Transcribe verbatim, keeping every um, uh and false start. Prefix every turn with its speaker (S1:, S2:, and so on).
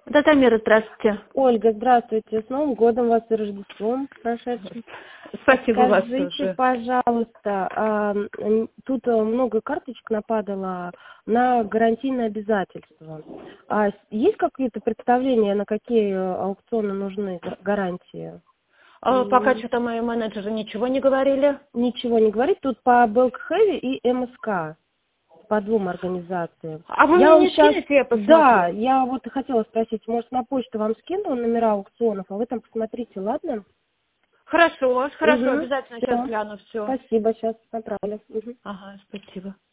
S1: Датамира, здравствуйте.
S2: Ольга, здравствуйте. С Новым годом вас и Рождеством прошедшим.
S1: Спасибо вас
S2: Скажите,
S1: тоже.
S2: пожалуйста, а, м, тут э, много карточек нападало на гарантийные обязательства. А с- есть какие-то представления, на какие э, аукционы нужны га- гарантии?
S1: А, Пока
S2: М,
S1: что-то мои менеджеры ничего не говорили.
S2: Ничего не говорит. Тут по Белк Хэви и эм эс ка, по двум организациям.
S1: А вы мне
S2: Я вам
S1: не
S2: сейчас,
S1: скинете, я
S2: да,
S1: посмотрю.
S2: я вот и хотела спросить, может, на почту вам скину номера аукционов, а вы там посмотрите, ладно?
S1: Хорошо, хорошо,
S2: Угу,
S1: обязательно сейчас
S2: все.
S1: гляну все.
S2: Спасибо, сейчас направлю. Мгм.
S1: Ага, спасибо.